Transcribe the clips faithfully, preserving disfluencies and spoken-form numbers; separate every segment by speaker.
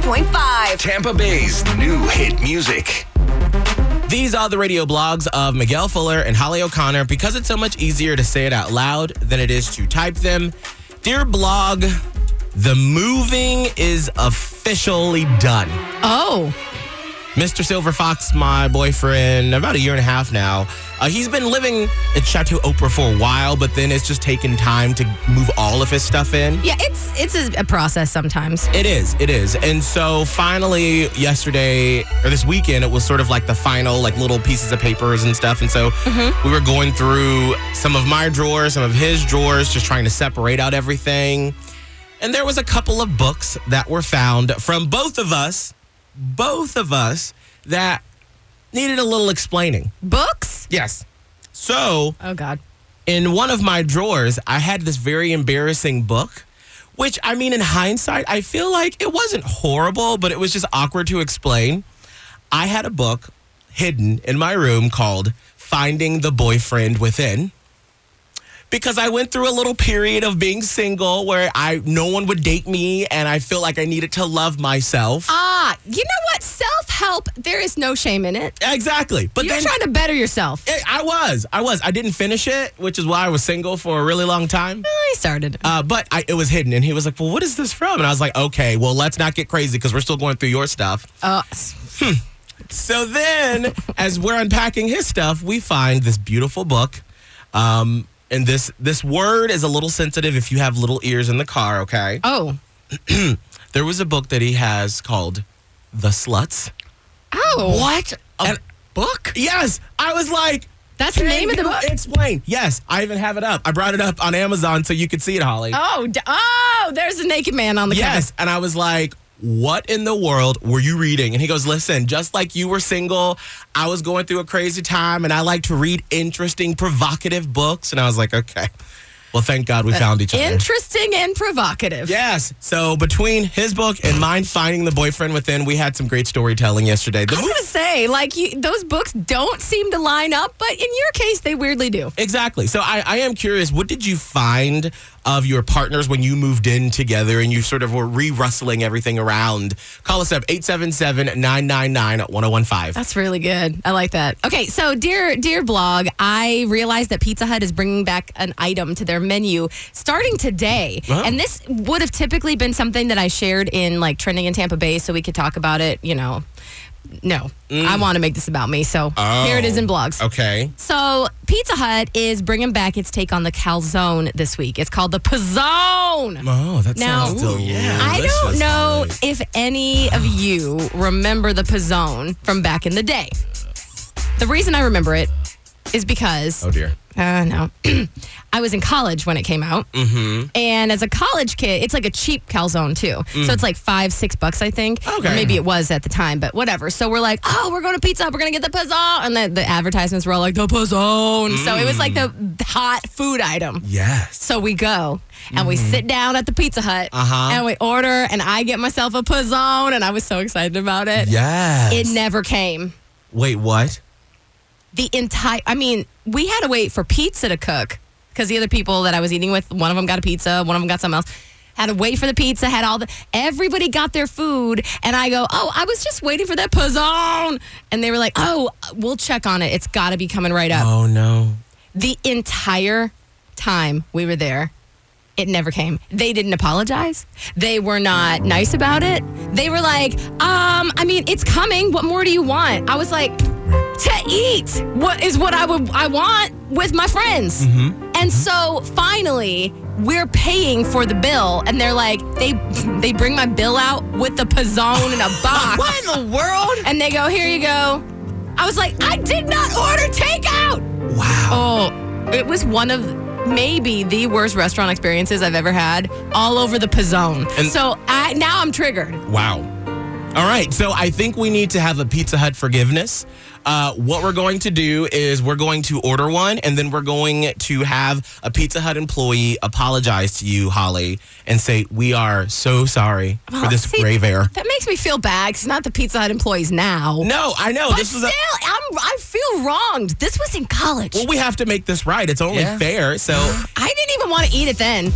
Speaker 1: point five.
Speaker 2: Tampa Bay's new hit music.
Speaker 3: These are the radio blogs of Miguel Fuller and Holly O'Connor because it's so much easier to say it out loud than it is to type them. Dear blog, the moving is officially done.
Speaker 4: Oh.
Speaker 3: Mister Silver Fox, my boyfriend, about a year and a half now, uh, he's been living at Chateau Oprah for a while, but then it's just taken time to move all of his stuff in.
Speaker 4: Yeah, it's it's a, a process sometimes.
Speaker 3: It is, it is. And so finally yesterday, or this weekend, it was sort of like the final like little pieces of papers and stuff. And so mm-hmm. we were going through some of my drawers, some of his drawers, just trying to separate out everything. And there was a couple of books that were found from both of us, both of us, that needed a little explaining.
Speaker 4: Books?
Speaker 3: Yes. So,
Speaker 4: oh God.
Speaker 3: In one of my drawers, I had this very embarrassing book, which, I mean, in hindsight, I feel like it wasn't horrible, but it was just awkward to explain. I had a book hidden in my room called Finding the Boyfriend Within. Because I went through a little period of being single where I no one would date me and I feel like I needed to love myself.
Speaker 4: Ah, you know what? Self-help, there is no shame in it.
Speaker 3: Exactly. But
Speaker 4: You're
Speaker 3: then,
Speaker 4: trying to better yourself.
Speaker 3: It, I was. I was. I didn't finish it, which is why I was single for a really long time.
Speaker 4: I started.
Speaker 3: Uh, but I, it was hidden. And he was like, well, what is this from? And I was like, okay, well, let's not get crazy because we're still going through your stuff.
Speaker 4: Uh,
Speaker 3: hmm. So then, as we're unpacking his stuff, we find this beautiful book. Um... And this this word is a little sensitive if you have little ears in the car, okay?
Speaker 4: Oh.
Speaker 3: There was a book that he has called The Sluts.
Speaker 4: Oh.
Speaker 3: What? A
Speaker 4: and, book?
Speaker 3: Yes. I was like...
Speaker 4: That's the name of the book?
Speaker 3: Explain. Yes. I even have it up. I brought it up on Amazon so you could see it, Holly.
Speaker 4: Oh. Oh, there's a naked man on the cover.
Speaker 3: Yes. And I was like... What in the world were you reading? And he goes, listen, just like you were single, I was going through a crazy time, and I like to read interesting, provocative books. And I was like, okay. Well, thank God we found each other.
Speaker 4: Interesting and provocative.
Speaker 3: Yes. So between his book and mine, Finding the Boyfriend Within, we had some great storytelling yesterday. The
Speaker 4: I was going to say, like, you, those books don't seem to line up, but in your case, they weirdly do.
Speaker 3: Exactly. So I, I am curious, what did you find of your partners when you moved in together and you sort of were re-rustling everything around? Call us up, eight seven seven, nine nine nine, one oh one five.
Speaker 4: That's really good. I like that. Okay, so dear dear blog, I realized that Pizza Hut is bringing back an item to their menu starting today. Oh. And this would have typically been something that I shared in like Trending in Tampa Bay so we could talk about it, you know. No, mm. I want to make this about me. So
Speaker 3: oh.
Speaker 4: here it is in blogs.
Speaker 3: Okay.
Speaker 4: So Pizza Hut is bringing back its take on the calzone this week. It's called the Pizzone.
Speaker 3: Oh, that
Speaker 4: now,
Speaker 3: sounds delicious. Yeah.
Speaker 4: I don't know if any of you remember the Pizzone from back in the day. The reason I remember it is because...
Speaker 3: Oh, dear.
Speaker 4: Uh, no. I was in college when it came out.
Speaker 3: Mm-hmm.
Speaker 4: And as a college kid, it's like a cheap calzone, too. Mm. So it's like five, six bucks, I think.
Speaker 3: Okay.
Speaker 4: Or maybe it was at the time, but whatever. So we're like, oh, we're going to Pizza Hut. We're going to get the Pizzone. And the, the advertisements were all like, the Pizzone. Mm. So it was like the hot food item.
Speaker 3: Yes.
Speaker 4: So we go and mm. we sit down at the Pizza Hut
Speaker 3: uh-huh.
Speaker 4: and we order and I get myself a Pizzone and I was so excited about it.
Speaker 3: Yes.
Speaker 4: It never came.
Speaker 3: Wait, what?
Speaker 4: The entire, I mean, we had to wait for pizza to cook because the other people that I was eating with, one of them got a pizza, one of them got something else. Had to wait for the pizza, had all the, everybody got their food. And I go, oh, I was just waiting for that Pizzone. And they were like, oh, we'll check on it. It's got to be coming right up.
Speaker 3: Oh, no.
Speaker 4: The entire time we were there, it never came. They didn't apologize. They were not nice about it. They were like, um, I mean, it's coming. What more do you want? I was like, to eat. What is what I would I want with my friends.
Speaker 3: Mm-hmm.
Speaker 4: And so finally, we're paying for the bill, and they're like, they they bring my bill out with the Pizzone in a box.
Speaker 3: What in the world?
Speaker 4: And they go, here you go. I was like, I did not order takeout.
Speaker 3: Wow.
Speaker 4: Oh, it was one of maybe the worst restaurant experiences I've ever had, all over the Pizzone. And so I, now I'm triggered.
Speaker 3: Wow. All right, so I think we need to have a Pizza Hut forgiveness. Uh, what we're going to do is we're going to order one, and then we're going to have a Pizza Hut employee apologize to you, Holly, and say, we are so sorry
Speaker 4: well,
Speaker 3: for this
Speaker 4: see,
Speaker 3: grave air.
Speaker 4: That makes me feel bad, because it's not the Pizza Hut employees now.
Speaker 3: No, I know.
Speaker 4: But
Speaker 3: this
Speaker 4: still,
Speaker 3: was a-
Speaker 4: I'm, I feel wronged. This was in college.
Speaker 3: Well, we have to make this right. It's only
Speaker 4: yeah.
Speaker 3: fair, so...
Speaker 4: I didn't even want to eat it then.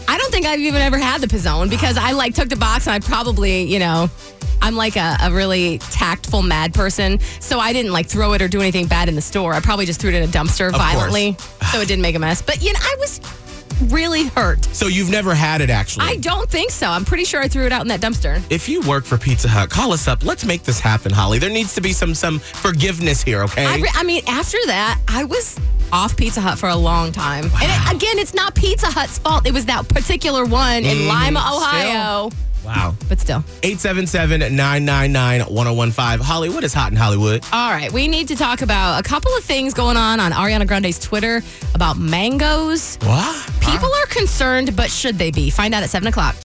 Speaker 4: I don't think I've even ever had the Pizzone because I like took the box and I probably, you know, I'm like a, a really tactful mad person. So I didn't like throw it or do anything bad in the store. I probably just threw it in a dumpster
Speaker 3: Of
Speaker 4: violently. So it didn't make a mess. But, you know, I was really hurt.
Speaker 3: So you've never had it, actually?
Speaker 4: I don't think so. I'm pretty sure I threw it out in that dumpster.
Speaker 3: If you work for Pizza Hut, call us up. Let's make this happen, Holly. There needs to be some some forgiveness here, okay?
Speaker 4: I, re- I mean, after that, I was off Pizza Hut for a long time. And it, again, it's not Pizza Hut's fault. It was that particular one in
Speaker 3: Mhm.
Speaker 4: Lima, Ohio.
Speaker 3: Still? Wow.
Speaker 4: But still.
Speaker 3: eight seven seven, nine nine nine, one oh one five. Holly, what is hot in Hollywood?
Speaker 4: All right, we need to talk about a couple of things going on on Ariana Grande's Twitter about mangoes.
Speaker 3: What?
Speaker 4: People are concerned, but should they be? Find out at seven o'clock.